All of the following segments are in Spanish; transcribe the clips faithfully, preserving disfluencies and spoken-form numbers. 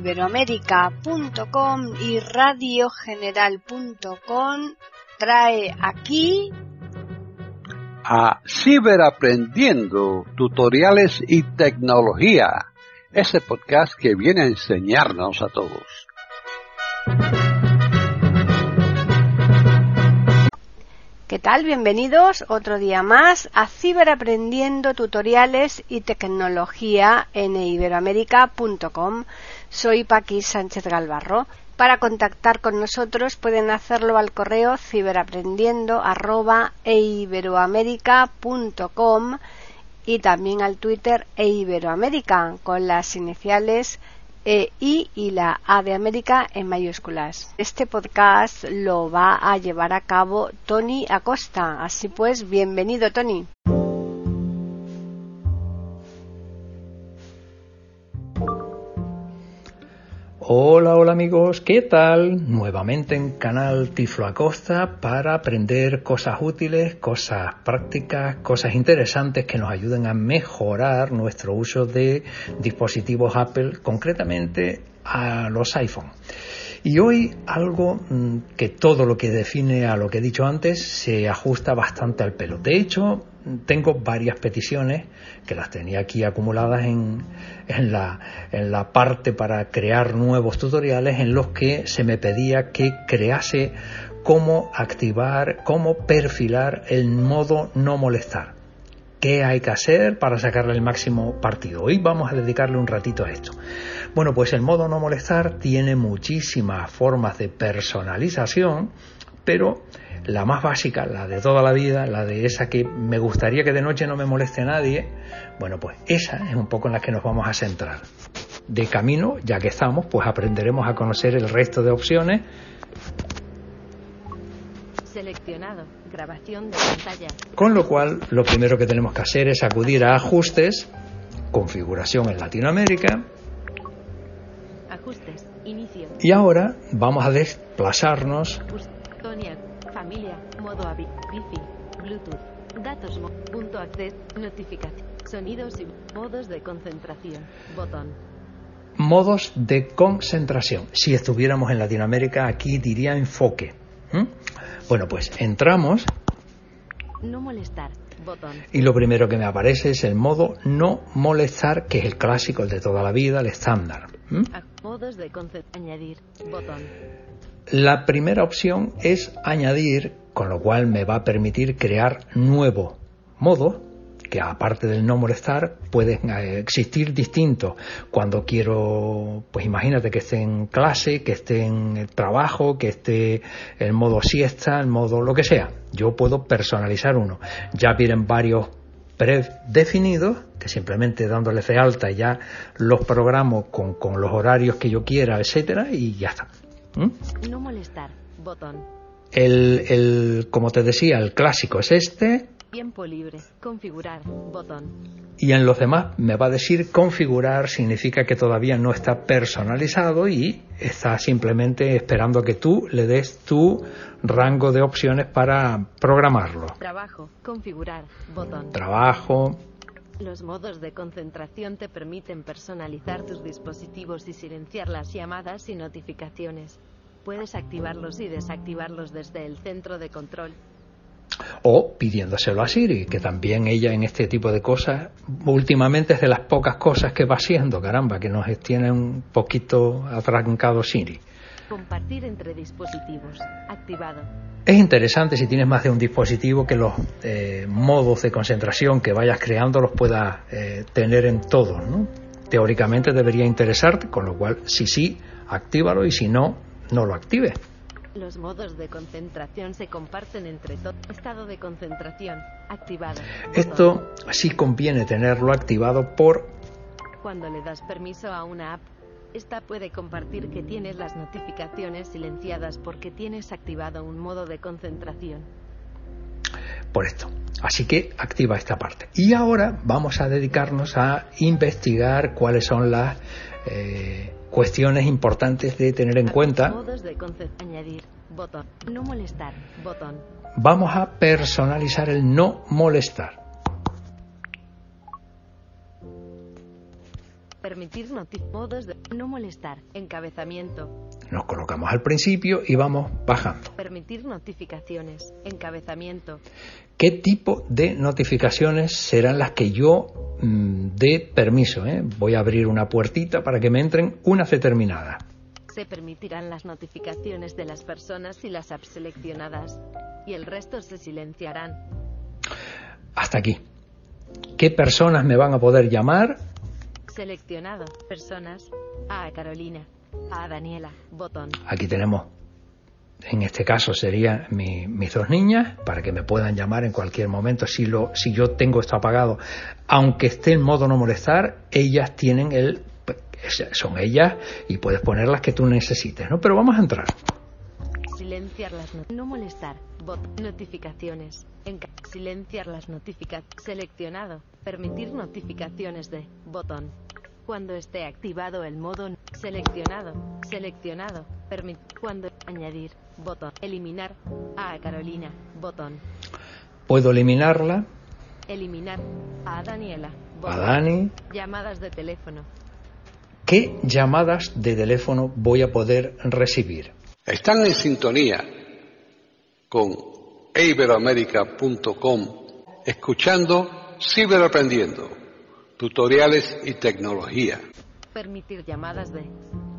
iberoamérica punto com y radio general punto com trae aquí a Ciberaprendiendo, tutoriales y tecnología, ese podcast que viene a enseñarnos a todos. ¿Qué tal? Bienvenidos otro día más a Ciberaprendiendo, tutoriales y tecnología en iberoamérica punto com. Soy Paqui Sánchez Galvarro. Para contactar con nosotros pueden hacerlo al correo ciberaprendiendo arroba iberoamérica punto com y también al Twitter eiberoamérica con las iniciales E I y la A de América en mayúsculas. Este podcast lo va a llevar a cabo Tony Acosta. Así pues, bienvenido, Tony. Hola, hola amigos, ¿qué tal? Nuevamente en canal Tiflo Acosta para aprender cosas útiles, cosas prácticas, cosas interesantes que nos ayuden a mejorar nuestro uso de dispositivos Apple, concretamente a los iPhone. Y hoy algo que todo lo que define a lo que he dicho antes se ajusta bastante al pelo. De hecho, tengo varias peticiones que las tenía aquí acumuladas en, en, la, en la parte para crear nuevos tutoriales en los que se me pedía que crease cómo activar, cómo perfilar el modo no molestar. ¿Qué hay que hacer para sacarle el máximo partido? Hoy vamos a dedicarle un ratito a esto. Bueno, pues el modo no molestar tiene muchísimas formas de personalización, pero la más básica, la de toda la vida, la de esa que me gustaría que de noche no me moleste nadie, bueno, pues esa es un poco en la que nos vamos a centrar. De camino, ya que estamos, pues aprenderemos a conocer el resto de opciones. Seleccionado, grabación de pantalla. Con lo cual, lo primero que tenemos que hacer es acudir a Ajustes, Configuración en Latinoamérica. Ajustes, inicio. Y ahora vamos a desplazarnos. Tonia, familia, modo A V I, Wi-Fi, Bluetooth, datos, mo, punto access, notificación, sonidos y modos de concentración, botón. Modos de concentración. Si estuviéramos en Latinoamérica, aquí diría enfoque. ¿Mm? Bueno, pues entramos. No molestar, botón. Y lo primero que me aparece es el modo no molestar, que es el clásico, el de toda la vida, el estándar. ¿Mm? Modos de concentración, añadir, botón. La primera opción es añadir, con lo cual me va a permitir crear nuevo modo, que aparte del no molestar pueden existir distintos. Cuando quiero, pues imagínate que esté en clase, que esté en trabajo, que esté en modo siesta, en modo lo que sea. Yo puedo personalizar uno. Ya vienen varios predefinidos, que simplemente dándole de alta ya los programo con, con los horarios que yo quiera, etcétera, y ya está. ¿Mm? No molestar, botón. El, el, como te decía, el clásico es este. Tiempo libre, configurar, botón. Y en los demás me va a decir configurar, significa que todavía no está personalizado y está simplemente esperando a que tú le des tu rango de opciones para programarlo. Trabajo, configurar, botón. Trabajo. Los modos de concentración te permiten personalizar tus dispositivos y silenciar las llamadas y notificaciones. Puedes activarlos y desactivarlos desde el centro de control. O pidiéndoselo a Siri, que también ella en este tipo de cosas, últimamente es de las pocas cosas que va haciendo, caramba, que nos tiene un poquito atrancado Siri. Compartir entre dispositivos, activado. Es interesante si tienes más de un dispositivo que los eh, modos de concentración que vayas creando los puedas eh, tener en todos, ¿no? Teóricamente debería interesarte, con lo cual si sí, actívalo y si no, no lo actives. Los modos de concentración se comparten entre todos. Estado de concentración, activado. Esto sí conviene tenerlo activado por... Cuando le das permiso a una app, esta puede compartir que tienes las notificaciones silenciadas porque tienes activado un modo de concentración. Por esto. Así que activa esta parte. Y ahora vamos a dedicarnos a investigar cuáles son las... Eh, cuestiones importantes de tener en cuenta. Modos de añadir, botón. No molestar, botón. Vamos a personalizar el no molestar. Permitir notif- modos de no molestar. Encabezamiento. Nos colocamos al principio y vamos bajando. Permitir notificaciones. Encabezamiento. ¿Qué tipo de notificaciones serán las que yo mmm, dé permiso? ¿eh? Voy a abrir una puertita para que me entren unas determinadas. Se permitirán las notificaciones de las personas y las apps seleccionadas, y el resto se silenciarán. Hasta aquí. ¿Qué personas me van a poder llamar? Seleccionado. Personas. A Carolina. A Daniela. Botón. Aquí tenemos, en este caso serían mi, mis dos niñas, para que me puedan llamar en cualquier momento. Si, lo, si yo tengo esto apagado, aunque esté en modo no molestar, ellas tienen el... son ellas y puedes poner las que tú necesites, ¿no? Pero vamos a entrar. Silenciar las no, no molestar. Bot. Notificaciones. Enca silenciar las notificaciones. Seleccionado. Permitir notificaciones de. Botón. Cuando esté activado el modo. Seleccionado. Seleccionado. Permit. Cuando. Añadir. Botón. Eliminar. A Carolina. Botón. Puedo eliminarla. Eliminar. A Daniela. Botón. A Dani. Llamadas de teléfono. ¿Qué llamadas de teléfono voy a poder recibir? Están en sintonía con iberoamerica punto com, escuchando Ciberaprendiendo, tutoriales y tecnología. Permitir llamadas de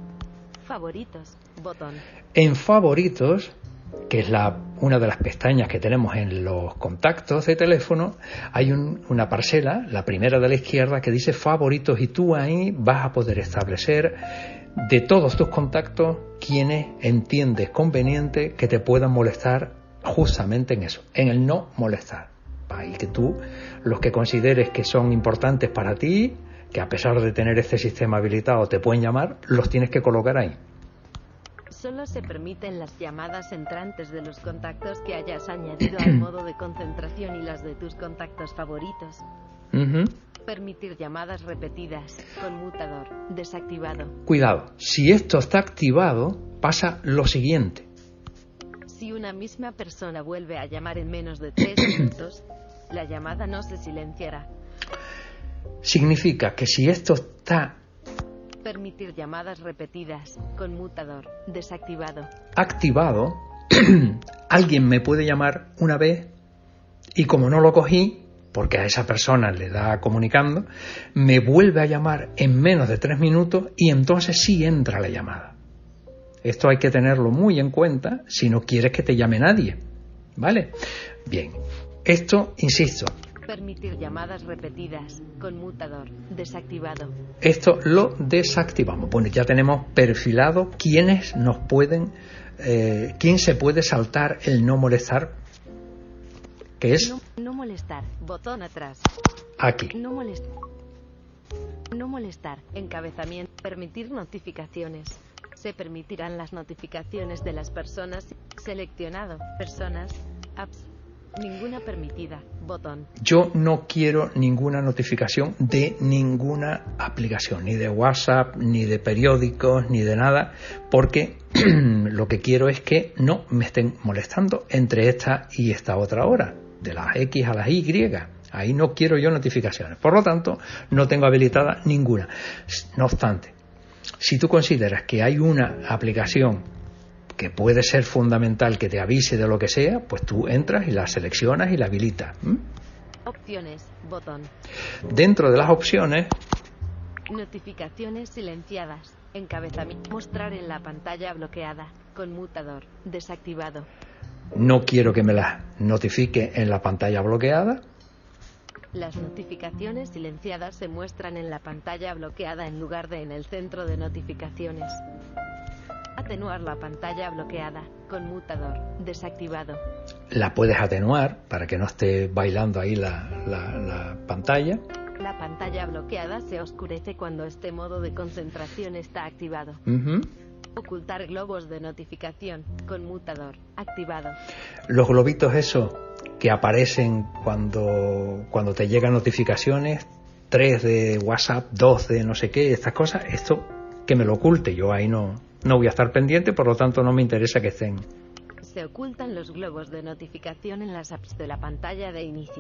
favoritos. Botón. En favoritos, que es la, una de las pestañas que tenemos en los contactos de teléfono, hay un, una parcela, la primera de la izquierda, que dice favoritos, y tú ahí vas a poder establecer de todos tus contactos quienes entiendes conveniente que te puedan molestar justamente en eso, en el no molestar. Y que tú, los que consideres que son importantes para ti, que a pesar de tener este sistema habilitado te pueden llamar, los tienes que colocar ahí. Solo se permiten las llamadas entrantes de los contactos que hayas añadido al modo de concentración y las de tus contactos favoritos. Uh-huh. Permitir llamadas repetidas. Conmutador. Desactivado. Cuidado, si esto está activado, pasa lo siguiente. Si una misma persona vuelve a llamar en menos de tres minutos, la llamada no se silenciará. Significa que si esto está Permitir llamadas repetidas. Conmutador. Desactivado. activado, alguien me puede llamar una vez y como no lo cogí, porque a esa persona le da comunicando, me vuelve a llamar en menos de tres minutos y entonces sí entra la llamada. Esto hay que tenerlo muy en cuenta si no quieres que te llame nadie, ¿vale? Bien, esto, insisto, Permitir llamadas repetidas. Conmutador. Desactivado. esto lo desactivamos. Bueno, ya tenemos perfilado quiénes nos pueden, eh, quién se puede saltar el no molestar, que es No, no molestar. Botón atrás. aquí. No molestar. No molestar. Encabezamiento. Permitir notificaciones. Se permitirán las notificaciones de las personas. Seleccionado. Personas. Apps. Ninguna permitida. Botón. Yo no quiero ninguna notificación de ninguna aplicación, ni de WhatsApp, ni de periódicos, ni de nada, porque lo que quiero es que no me estén molestando entre esta y esta otra hora, de las X a las Y. Ahí no quiero yo notificaciones. Por lo tanto, no tengo habilitada ninguna. No obstante, si tú consideras que hay una aplicación que puede ser fundamental que te avise de lo que sea, pues tú entras y la seleccionas y la habilitas. ¿Mm? Opciones. Botón. Dentro de las opciones, Notificaciones silenciadas. Encabezamiento. Mostrar en la pantalla bloqueada. Conmutador. Desactivado. no quiero que me las notifique en la pantalla bloqueada. Las notificaciones silenciadas se muestran en la pantalla bloqueada en lugar de en el centro de notificaciones. Atenuar la pantalla bloqueada. Conmutador. Desactivado. La puedes atenuar para que no esté bailando ahí la, la, la pantalla. La pantalla bloqueada se oscurece cuando este modo de concentración está activado. Uh-huh. Ocultar globos de notificación. Conmutador. Activado. Los globitos esos que aparecen cuando, cuando te llegan notificaciones, tres de WhatsApp, dos de no sé qué, estas cosas, esto que me lo oculte. Yo ahí no, no voy a estar pendiente, por lo tanto no me interesa que estén. Se ocultan los globos de notificación en las apps de la pantalla de inicio.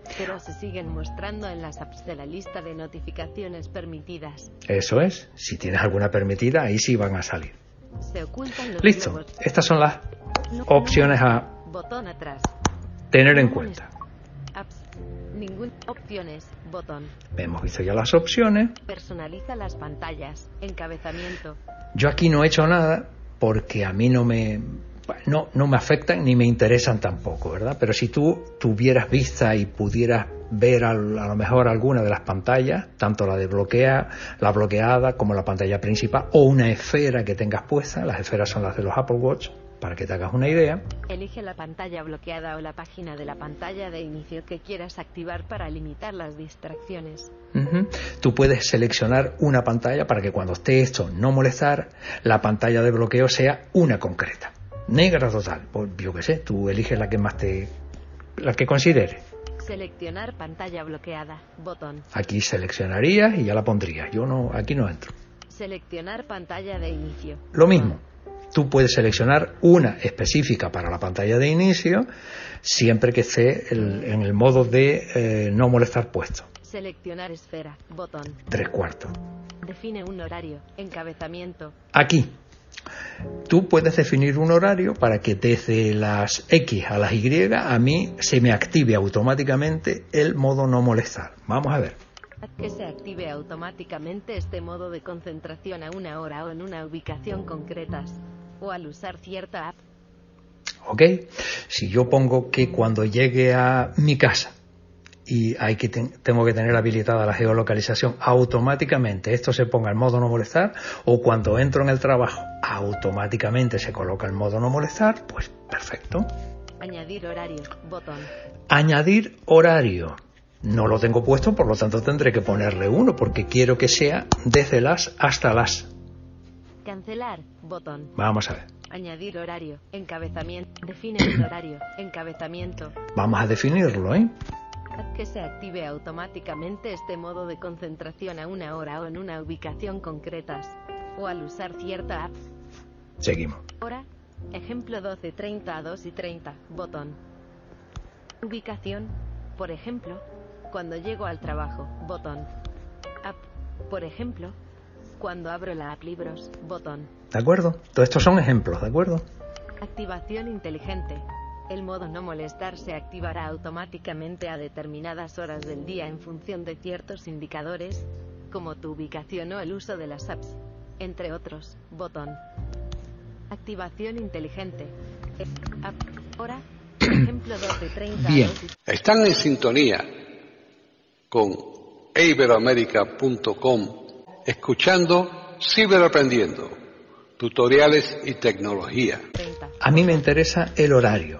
pero se siguen mostrando en las apps de la lista de notificaciones permitidas. Eso es, si tienes alguna permitida, ahí sí van a salir. Se ocultan los Listo, globos. estas son las opciones a Botón atrás. tener en cuenta. Apps. Ningún. Opciones. Botón. Hemos visto ya las opciones. Personaliza las pantallas. Encabezamiento. Yo aquí no he hecho nada porque a mí no me no, no me afectan ni me interesan tampoco, ¿verdad? Pero si tú tuvieras vista y pudieras ver al, a lo mejor alguna de las pantallas, tanto la de bloquea, la bloqueada como la pantalla principal o una esfera que tengas puesta, las esferas son las de los Apple Watch, para que te hagas una idea. Elige la pantalla bloqueada o la página de la pantalla de inicio que quieras activar para limitar las distracciones. Uh-huh. Tú puedes seleccionar una pantalla para que cuando esté esto no molestar, la pantalla de bloqueo sea una concreta. Negra total, pues yo qué sé, tú eliges la que más te, la que consideres. Seleccionar pantalla bloqueada, botón. Aquí seleccionarías y ya la pondrías. Yo no, aquí no entro. Seleccionar pantalla de inicio. Lo mismo. Tú puedes seleccionar una específica para la pantalla de inicio, siempre que esté el, en el modo de eh, no molestar puesto. Seleccionar esfera, botón. Tres cuartos. Define un horario, encabezamiento. Aquí. Tú puedes definir un horario para que desde las X a las Y a mí se me active automáticamente el modo no molestar. Vamos a ver. Que se active automáticamente este modo de concentración a una hora o en una ubicación concretas, o al usar cierta app. Ok. Si yo pongo que cuando llegue a mi casa y hay que ten, tengo que tener habilitada la geolocalización, automáticamente esto se ponga en modo no molestar, o cuando entro en el trabajo automáticamente se coloca el modo no molestar, pues perfecto. Añadir horario, botón. Añadir horario. No lo tengo puesto, por lo tanto tendré que ponerle uno, porque quiero que sea desde las hasta las. Cancelar, botón. Vamos a ver. Añadir horario, encabezamiento. Define un horario, encabezamiento. Vamos a definirlo, ¿eh? Que se active automáticamente este modo de concentración a una hora o en una ubicación concretas, o al usar cierta app. Seguimos. Hora, ejemplo doce treinta a dos y treinta, botón. Ubicación, por ejemplo, cuando llego al trabajo, botón. App, por ejemplo, cuando abro la app Libros, botón. ¿De acuerdo? Todos estos son ejemplos, ¿de acuerdo? Activación inteligente. El modo no molestar se activará automáticamente a determinadas horas del día en función de ciertos indicadores, como tu ubicación o el uso de las apps, entre otros, botón. Activación inteligente. App, hora, ejemplo doce treinta. Bien. Están en sintonía con iberoamerica punto com, escuchando Ciberaprendiendo, tutoriales y tecnología. treinta. A mí me interesa el horario.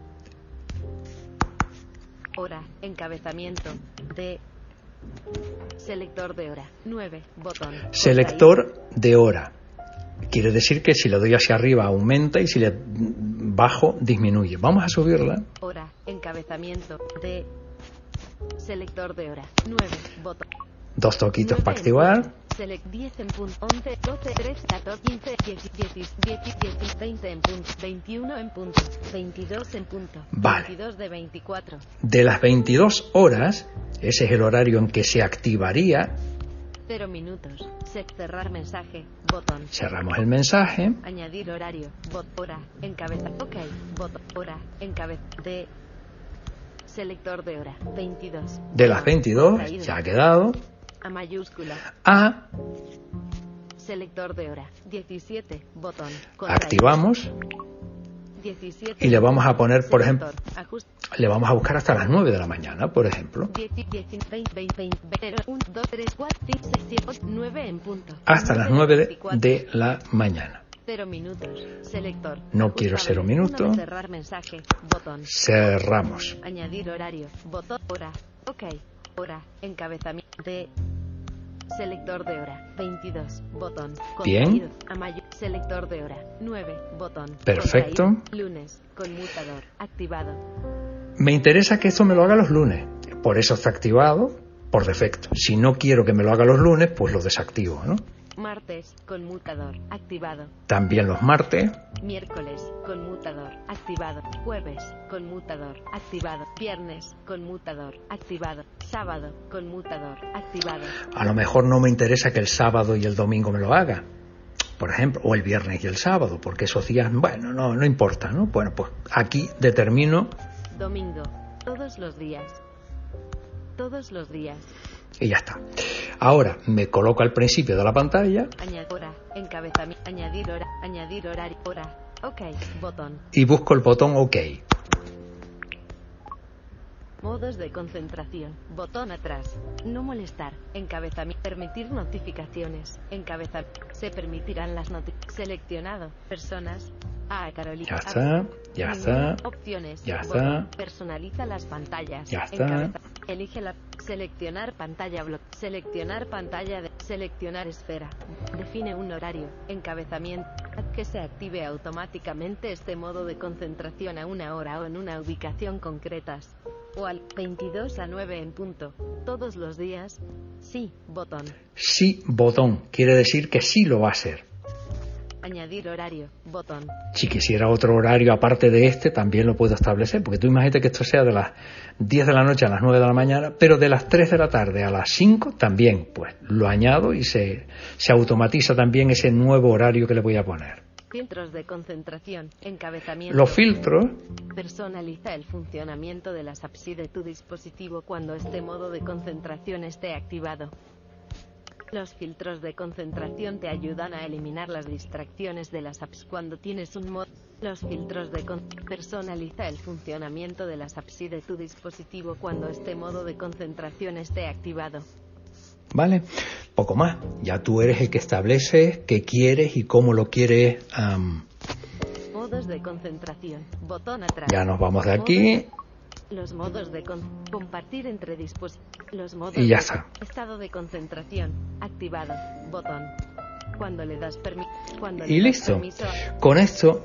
Hora, encabezamiento, de... Selector de hora, nueve, botón. Selector de hora. Quiere decir que si le doy hacia arriba aumenta y si le bajo disminuye. Vamos a subirla. Hora, encabezamiento, de... Selector de hora, nueve, botón. Dos toquitos para activar. Select diez en punto, once, doce, trece, catorce, quince, dieciséis, diecisiete, veinte en punto, veintiuno en punto, veintidós en punto, Vale. veintidós de veinticuatro. De las veintidós horas, ese es el horario en que se activaría. cero minutos. Set cerrar mensaje, botón. Cerramos el mensaje. Añadir horario, bot, hora, encabeza, ok, botón, hora, encabeza, de... Selector de hora, veintidós. De las veintidós, Contraído. ya ha quedado. A mayúscula. A, Selector de hora, diecisiete, botón. Contraído. activamos diecisiete. y le vamos a poner, por ejemplo, Selector, ajuste. le vamos a buscar hasta las nueve de la mañana, por ejemplo. diez, diez, veinte, veinte, veinte, uno, dos, tres, cuatro, cinco, seis, siete, ocho, nueve en punto. Hasta las nueve de, veinticuatro. de la mañana. Cero minutos. Selector. No Ajustable. quiero cero Uno minutos. de cerrar mensaje. Botón. Cerramos. Añadir horario. Botón. Hora. Ok. Hora. Encabezamiento. De. Selector de hora. veintidós. Botón. Bien. Contenido. A mayo. Selector de hora. nueve. Botón. Perfecto. Contraído. Lunes. Conmutador. Activado. Me interesa que esto me lo haga los lunes. Por eso está activado por defecto. Si no quiero que me lo haga los lunes, pues lo desactivo, ¿no? Martes, conmutador, activado. También los martes. Miércoles, conmutador, activado. Jueves, conmutador, activado. Viernes, conmutador, activado. Sábado, conmutador, activado. A lo mejor no me interesa que el sábado y el domingo me lo haga, por ejemplo, o el viernes y el sábado, porque esos días, bueno, no, no importa, ¿no? Bueno, pues aquí determino. Domingo, todos los días. Todos los días. Y ya está. Ahora me coloco al principio de la pantalla. Añadir hora, encabezamiento, añadir hora, añadir horario, hora. OK, botón. Y busco el botón OK. Modos de concentración. Botón atrás. No molestar. Encabezamiento. Permitir notificaciones. Encabezamiento. Se permitirán las notificaciones. Seleccionado. Personas. A Carolina. Ya está. Ya está. Opciones. Ya Botón. está. Personaliza las pantallas. Ya está. Encabeza. Elige la. Seleccionar pantalla bloque. Seleccionar pantalla de. Seleccionar esfera. Define un horario. Encabezamiento. Haz que se active automáticamente este modo de concentración a una hora o en una ubicación concretas. O al veintidós a nueve en punto. Todos los días. Sí, botón. Sí, botón. Quiere decir que sí lo va a hacer. Añadir horario, botón. Si quisiera otro horario aparte de este, también lo puedo establecer, porque tú imagínate que esto sea de las diez de la noche a las nueve de la mañana, pero de las tres de la tarde a las cinco también, pues lo añado y se, se automatiza también ese nuevo horario que le voy a poner. Filtros de concentración, encabezamiento. Los filtros. Personaliza el funcionamiento de las apps y de tu dispositivo cuando este modo de concentración esté activado. Los filtros de concentración te ayudan a eliminar las distracciones de las apps cuando tienes un modo. Los filtros de con... Personaliza el funcionamiento de las apps y de tu dispositivo cuando este modo de concentración esté activado. Vale, poco más. Ya tú eres el que establece qué quieres y cómo lo quieres. Um... Modos de concentración. Botón atrás. Ya nos vamos de aquí. Los modos de con... compartir entre dispositivos. Los modos y ya de... está. Estado de concentración activado. Botón. Cuando le das permiso. Y listo. Permiso... Con esto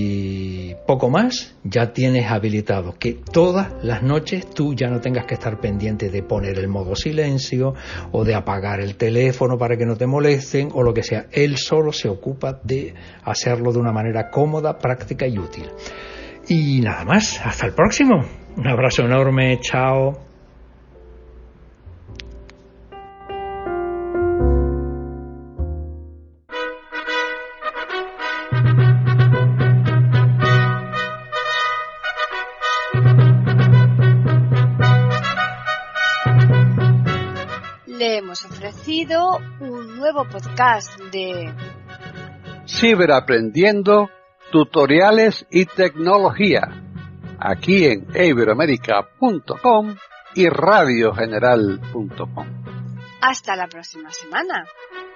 y poco más ya tienes habilitado que todas las noches tú ya no tengas que estar pendiente de poner el modo silencio o de apagar el teléfono para que no te molesten o lo que sea. Él solo se ocupa de hacerlo de una manera cómoda, práctica y útil. Y nada más, hasta el próximo. Un abrazo enorme, chao. Le hemos ofrecido un nuevo podcast de Ciberaprendiendo, tutoriales y tecnología, aquí en iberoamerica punto com y radio general punto com. Hasta la próxima semana.